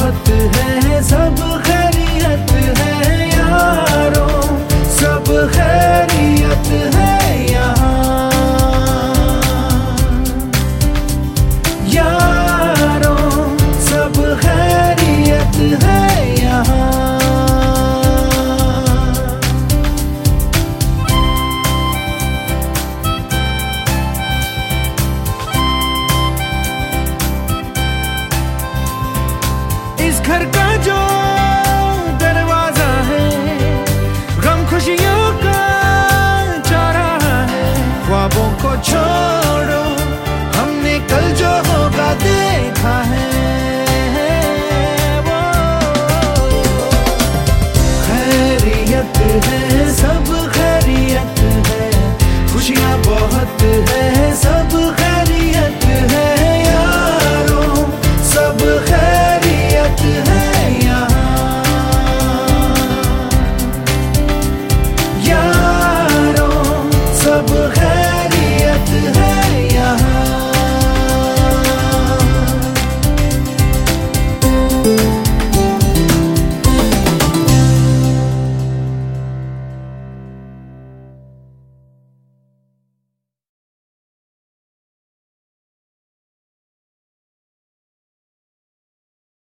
बहुत है, सब खैरियत है यारों, सब खैरियत है यहाँ। यारों सब खैरियत है यहाँ। इस घर का जो दरवाजा है, गम खुशियों का चौराहा है। ख्वाबों को छोड़ो, हमने कल जो होगा देखा है। वो खैरियत है, सब खैरियत है, खुशियाँ बहुत है।